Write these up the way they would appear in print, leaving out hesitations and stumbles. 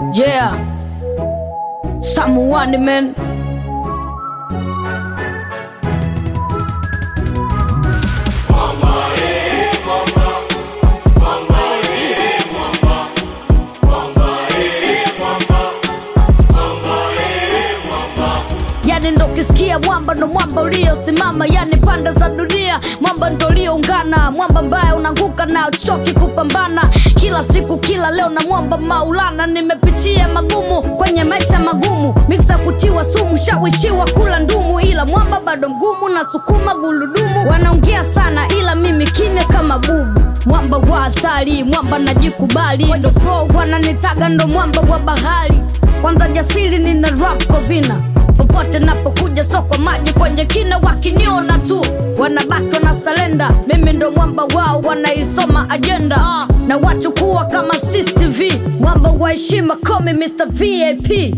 Yeah, someone man. Yani ndo kisikia mwamba ndo mwamba uliosimama, yani panda za dunia mwamba ndo ulioungana, mwamba mbaya unanguka na uchoki kupambana kila siku kila leo na mwamba Maulana. Nimepitia magumu kwenye maisha magumu, mixa kutiwa sumu, shawishiwa kula ndumu, ila mwamba bado mgumu na sukuma guludumu. Wanaongea sana ila mimi kimya kama bubu, mwamba wa hatari, mwamba najikubali, ndo flow wananitaga ndo mwamba wa bahari. Kwanza jasiri nina rap kwa vina, popote napokuja soko maji kwenye kina, wakiniona tu wanabaki na salenda, mimi ndo mwamba wao wanaisoma agenda. Na wachukua kama CCTV, mwamba wa heshima call me Mr. VIP.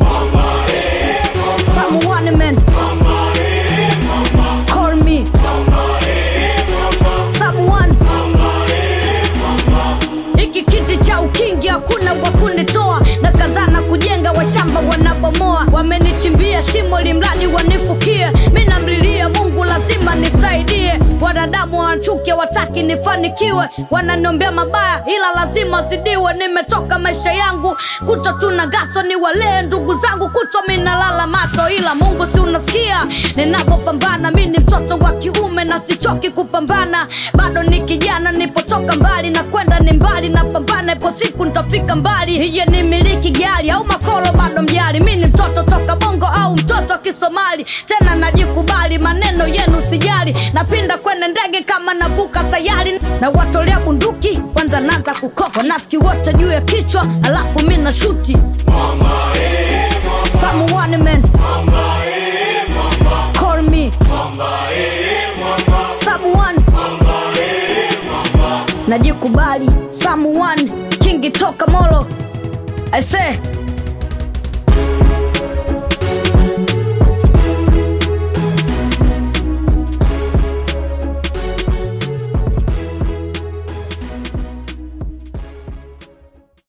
Someone man, call me someone. Iki kiti cha ukingi hakuna wakunitoa, na kazana kujenga washamba wanabomoa. Wamenichimbia shimo limradi wanifukie, mimi namlilia Mungu lazima nisaidie. Wanadamu wanachukia wataki nifanikiwe, wananiombea mabaya ila lazima zidiwe. Nimetoka maisha yangu kuto tunagaso, ni wale ndugu zangu kuto minalala mato, ila Mungu si unasikia ninapopambana. Mimi ni mtoto wa kiume na sichoki kupambana, bado ni kijana nipotoka mbali na kwenda ni mbali, na pambana ipo siku nitafika mbali. Hiye ni miliki gari au makolo bado mjali, mimi ni mtoto toka Bongo au mtoto Kisomali, tena najikubali maneno yenu sijali, napinda kwenye ndege kama navuka sayari, na watolea bunduki kwanza naanza kukopa nafiki wote juu ya kichwa alafu mimi na shuti. Someone man, call me someone. Najikubali someone, kingi toka Molo I say